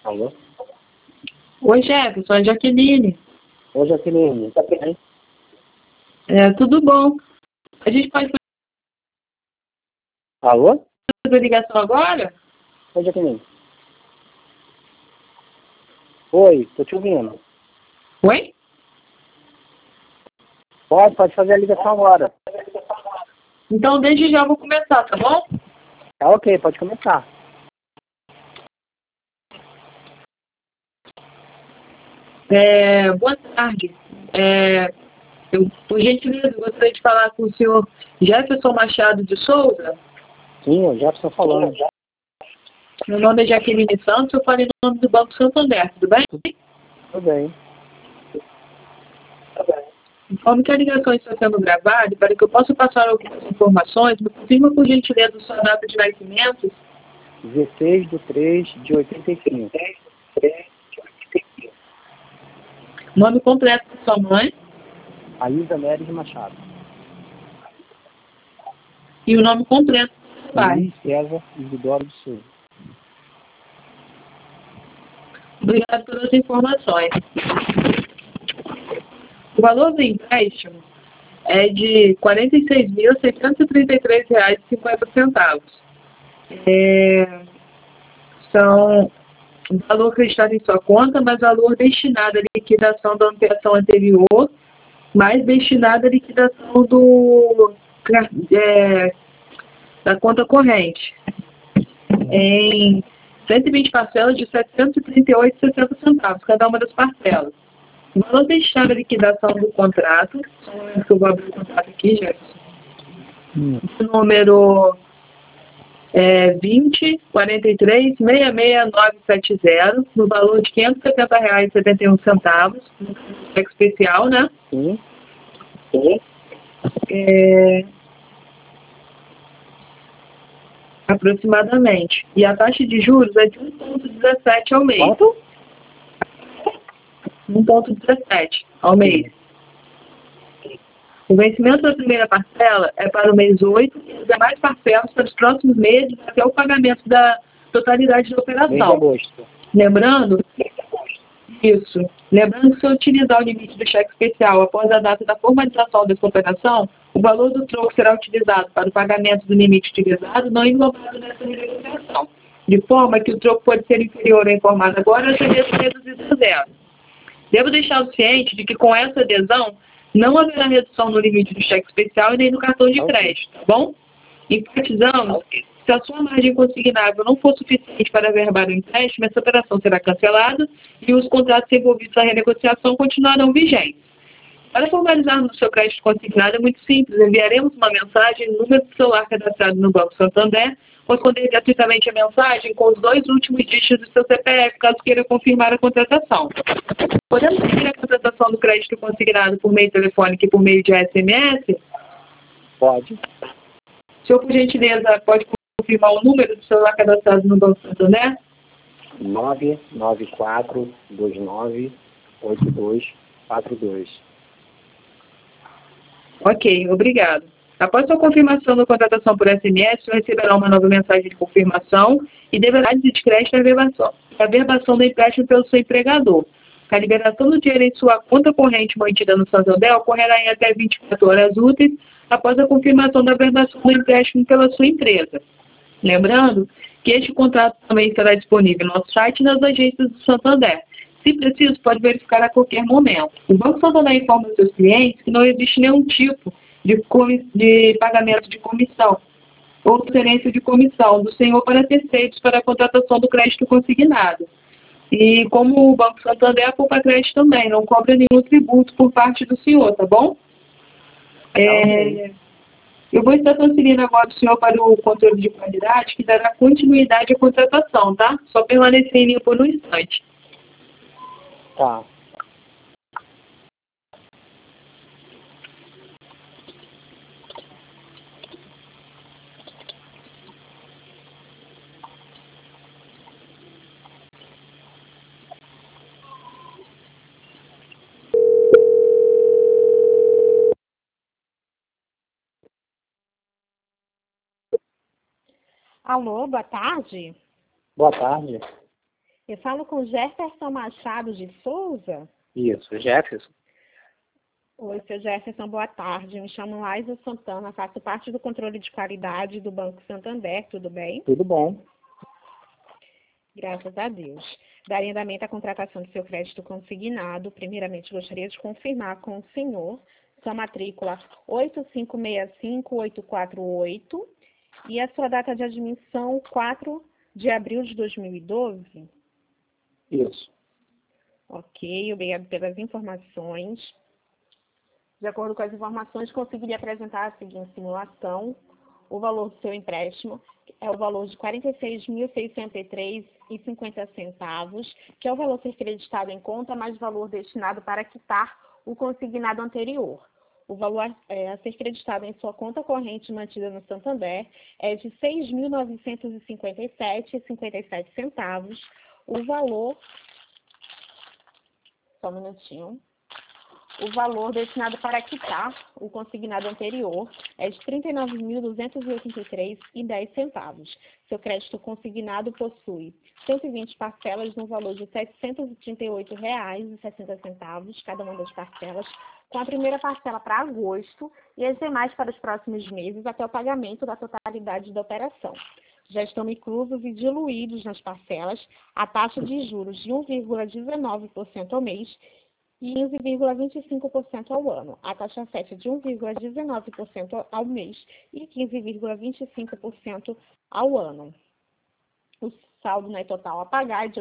Alô? Oi, Jefferson, é Jaqueline. Oi, Jaqueline. Tá bem? Tudo bom? A gente pode Alô? fazer a ligação agora? Oi, Jaqueline. Oi, tô te ouvindo. Oi? Pode fazer a ligação agora. Então, desde já eu vou começar, tá bom? Tá ok, pode começar. Boa tarde. Eu, por gentileza, gostaria de falar com o senhor Jefferson Machado de Souza. Sim, o Jefferson falando. Meu nome é Jaqueline Santos, eu falei no nome do Banco Santander, tudo bem? Tudo bem. Informe que a ligação está sendo gravada e para que eu possa passar algumas informações, me confirma por gentileza sua data de nascimento. 16/3/85. Nome completo da sua mãe Ailza Neres Machado. e o nome completo do seu pai. Luiz César Isidoro de Souza. Obrigado pelas informações. O valor do empréstimo é de R$ 46.633,50. São o valor acreditado em sua conta, mais valor destinado à liquidação da ampliação anterior, mais destinado à liquidação da conta corrente, em 120 parcelas de R$ 738,60, cada uma das parcelas. O valor destinado à liquidação do contrato, que eu vou abrir o contrato aqui, Jefferson. O número é 20.43.66970, no valor de R$ 570,71, no cheque especial, né? Sim. Aproximadamente. E a taxa de juros é de 1,17 ao mês. Quanto? 1,17 ao mês. O vencimento da primeira parcela é para o mês 8 e as demais parcelas para os próximos meses até o pagamento da totalidade da Mês de operação. agosto. Lembrando que se eu utilizar o limite do cheque especial após a data da formalização dessa operação, o valor do troco será utilizado para o pagamento do limite utilizado não englobado nessa negociação, de forma que o troco pode ser inferior ao informado agora ou até mesmo reduzido a zero. Devo deixá-lo ciente de que com essa adesão não haverá redução no limite do cheque especial e nem no cartão de crédito, tá bom? Enfatizamos que se a sua margem consignável não for suficiente para averbar o empréstimo, essa operação será cancelada e os contratos envolvidos na renegociação continuarão vigentes. Para formalizarmos o seu crédito consignado é muito simples. Enviaremos uma mensagem no número de celular cadastrado no Banco Santander, responder gratuitamente a mensagem com os 2 últimos dígitos do seu CPF, caso queira confirmar a contratação. Podemos seguir a contratação do crédito consignado por meio telefônico e por meio de SMS? Pode. O senhor, por gentileza, pode confirmar o número do celular cadastrado no Banco Santander? 994298242. Ok, obrigado. Após sua confirmação da contratação por SMS, o senhor receberá uma nova mensagem de confirmação e deverá dizer de crédito a averbação do empréstimo pelo seu empregador. A liberação do dinheiro em sua conta corrente mantida no Santander ocorrerá em até 24 horas úteis após a confirmação da averbação do empréstimo pela sua empresa. Lembrando que este contrato também estará disponível no nosso site e nas agências do Santander. Se preciso, pode verificar a qualquer momento. O Banco Santander informa aos seus clientes que não existe nenhum tipo de pagamento de comissão ou transferência de comissão do senhor para terceiros para a contratação do crédito consignado. E como o Banco Santander, a Poupa Crédito também não cobra nenhum tributo por parte do senhor, tá bom? Eu vou estar transferindo agora o senhor para o controle de qualidade, que dará continuidade à contratação, tá? Só permanecer em linha por um instante. Tá. Alô, boa tarde. Boa tarde. Eu falo com Jefferson Machado de Souza. Isso, Jefferson. Oi, seu Jefferson, boa tarde. Me chamo Laisa Santana, faço parte do controle de qualidade do Banco Santander, tudo bem? Tudo bom. Graças a Deus. Daria andamento à contratação do seu crédito consignado. Primeiramente, gostaria de confirmar com o senhor sua matrícula 8565848 e a sua data de admissão 4 de abril de 2012. Isso. Ok, obrigado pelas informações. De acordo com as informações, conseguiria apresentar a seguinte simulação. O valor do seu empréstimo é o valor de R$ 46.603,50, que é o valor a ser creditado em conta, mais valor destinado para quitar o consignado anterior. O valor a ser creditado em sua conta corrente mantida no Santander é de R$ 6.957,57. O valor... Só um minutinho. O valor destinado para quitar o consignado anterior é de R$ 39.283,10. Seu crédito consignado possui 120 parcelas no valor de R$ 738,60, cada uma das parcelas, com a primeira parcela para agosto e as demais para os próximos meses até o pagamento da totalidade da operação. Já estão inclusos e diluídos nas parcelas a taxa de juros de 1,19% ao mês e 15,25% ao ano. A taxa 7 de 1,19% ao mês e 15,25% ao ano. O saldo net total a pagar é de R$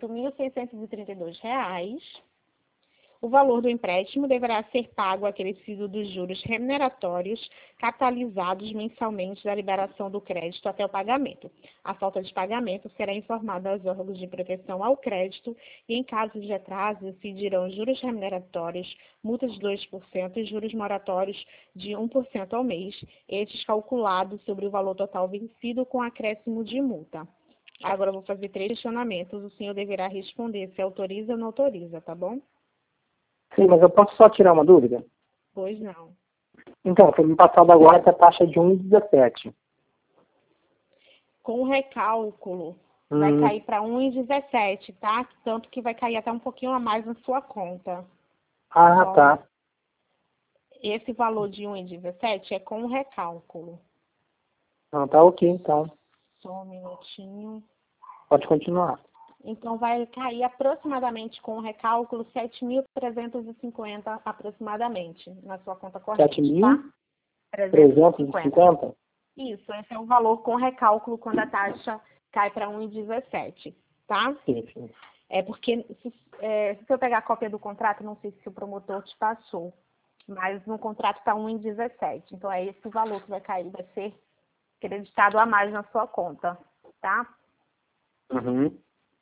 88.632. O valor do empréstimo deverá ser pago acrescido dos juros remuneratórios capitalizados mensalmente da liberação do crédito até o pagamento. A falta de pagamento será informada aos órgãos de proteção ao crédito e, em caso de atraso, incidirão juros remuneratórios, multas de 2% e juros moratórios de 1% ao mês, estes calculados sobre o valor total vencido com acréscimo de multa. Agora eu vou fazer 3 questionamentos. O senhor deverá responder se autoriza ou não autoriza, tá bom? Sim, mas eu posso só tirar uma dúvida? Pois não. Então, foi me passado agora que a taxa é de 1,17. Com o recálculo, vai cair para 1,17, tá? Tanto que vai cair até um pouquinho a mais na sua conta. Ah, Então, tá. esse valor de 1,17 é com o recálculo. Não, tá ok, então. Só um minutinho. Pode continuar. Então, vai cair aproximadamente com o recálculo 7.350 aproximadamente na sua conta corrente, tá? 7.350? Isso, esse é o valor com recálculo quando a taxa cai para 1,17, tá? Sim, sim. É porque, se eu pegar a cópia do contrato, não sei se o promotor te passou, mas no contrato está 1,17. Então, é esse valor que vai cair, vai ser creditado a mais na sua conta, tá? Uhum.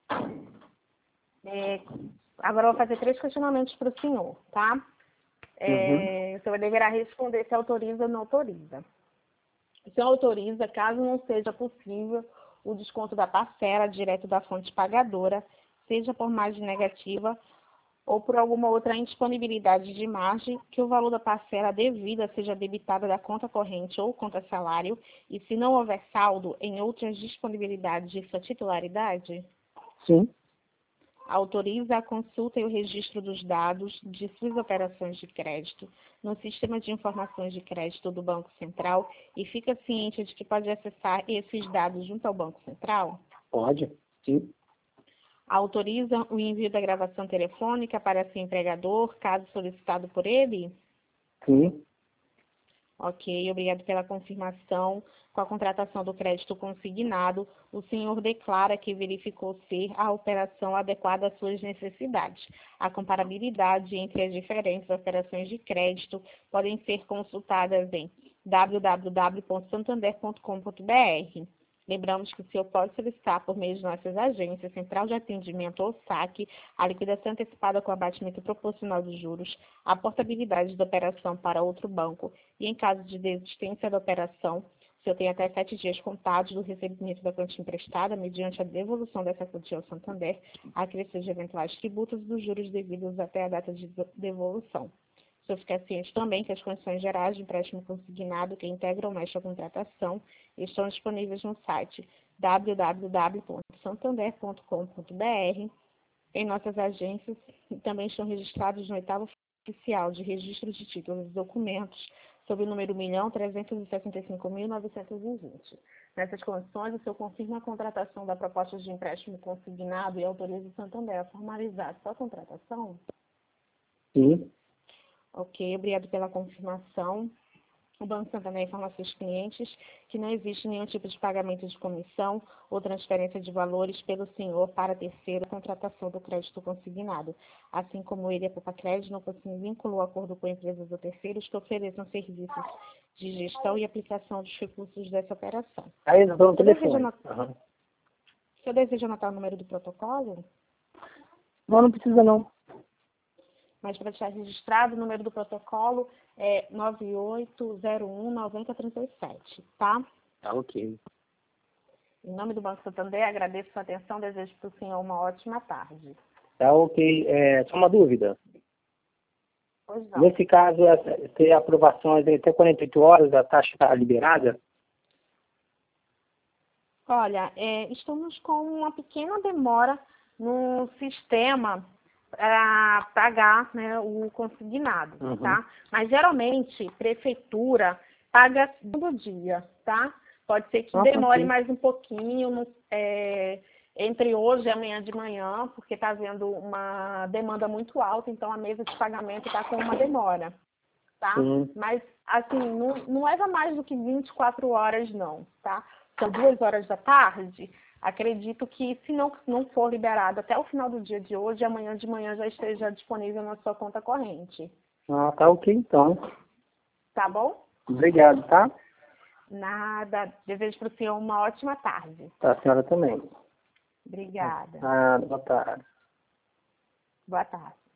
Agora eu vou fazer 3 questionamentos para o senhor, tá? O senhor deverá responder se autoriza ou não autoriza. O senhor autoriza caso não seja possível o desconto da parcela direto da fonte pagadora, seja por margem negativa ou por alguma outra indisponibilidade de margem, que o valor da parcela devida seja debitada da conta corrente ou conta salário, e se não houver saldo em outras disponibilidades de sua titularidade? Sim. Autoriza a consulta e o registro dos dados de suas operações de crédito no Sistema de Informações de Crédito do Banco Central e fica ciente de que pode acessar esses dados junto ao Banco Central? Pode, sim. Autoriza o envio da gravação telefônica para seu empregador, caso solicitado por ele? Sim. Ok, obrigado pela confirmação. Com a contratação do crédito consignado, o senhor declara que verificou ser a operação adequada às suas necessidades. A comparabilidade entre as diferentes operações de crédito podem ser consultadas em www.santander.com.br. Lembramos que o senhor pode solicitar por meio de nossas agências, Central de Atendimento ou SAC, a liquidação antecipada com abatimento proporcional dos juros, a portabilidade da operação para outro banco e, em caso de desistência da operação, o senhor tem até 7 dias contados do recebimento da quantia emprestada, mediante a devolução dessa quantia ao Santander, a acrescer de eventuais tributos dos juros devidos até a data de devolução. O senhor fica ciente também que as condições gerais de empréstimo consignado que integram esta contratação estão disponíveis no site www.santander.com.br, em nossas agências, e também estão registrados no 8º Oficial de Registro de Títulos e Documentos, sob o número 1.365.920. Nessas condições, o senhor confirma a contratação da proposta de empréstimo consignado e autoriza o Santander a formalizar sua contratação? Sim. Ok, obrigado pela confirmação. O Banco Santander informa aos seus clientes que não existe nenhum tipo de pagamento de comissão ou transferência de valores pelo senhor para terceiro contratação do crédito consignado, assim como ele, a Poupa Crédito, não possui vínculo ou acordo com empresas ou terceiros que ofereçam serviços de gestão e aplicação dos recursos dessa operação. Aí eles dão o O senhor telefone. o senhor deseja anotar o número do protocolo? Não precisa não. Mas para deixar registrado, o número do protocolo é 9801-9037, tá? Tá ok. Em nome do Banco Santander, agradeço sua atenção, desejo para o senhor uma ótima tarde. Tá ok. Só uma dúvida. Pois não. Nesse caso, ter aprovações até 48 horas, a taxa está liberada? Olha, estamos com uma pequena demora no sistema para pagar, né, o consignado, tá? Mas geralmente, prefeitura paga todo dia, tá? Pode ser que demore mais um pouquinho, entre hoje e amanhã de manhã, porque está havendo uma demanda muito alta, então a mesa de pagamento está com uma demora, tá? Mas, assim, não leva mais do que 24 horas, não, tá? São 2 horas da tarde. Acredito que, se não for liberado até o final do dia de hoje, amanhã de manhã já esteja disponível na sua conta corrente. Ah, tá ok então. Tá bom? Obrigado, tá? Nada. Desejo para o senhor uma ótima tarde. Tá, a senhora também. Obrigada. Ah, boa tarde. Boa tarde.